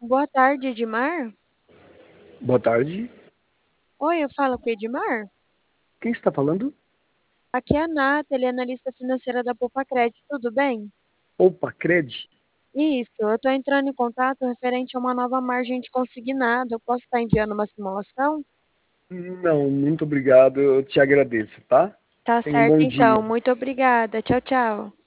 Boa tarde, Edmar. Boa tarde. Oi, eu falo com o Edmar. Quem está falando? Aqui é a Nata, ele é analista financeira da Poupa Crédito, tudo bem? Opa, Cred? Isso, eu estou entrando em contato referente a uma nova margem de consignado. Eu posso estar enviando uma simulação? Não, muito obrigado. Eu te agradeço, tá? Tá Tenha um certo, bom então. dia. Muito obrigada. Tchau, tchau.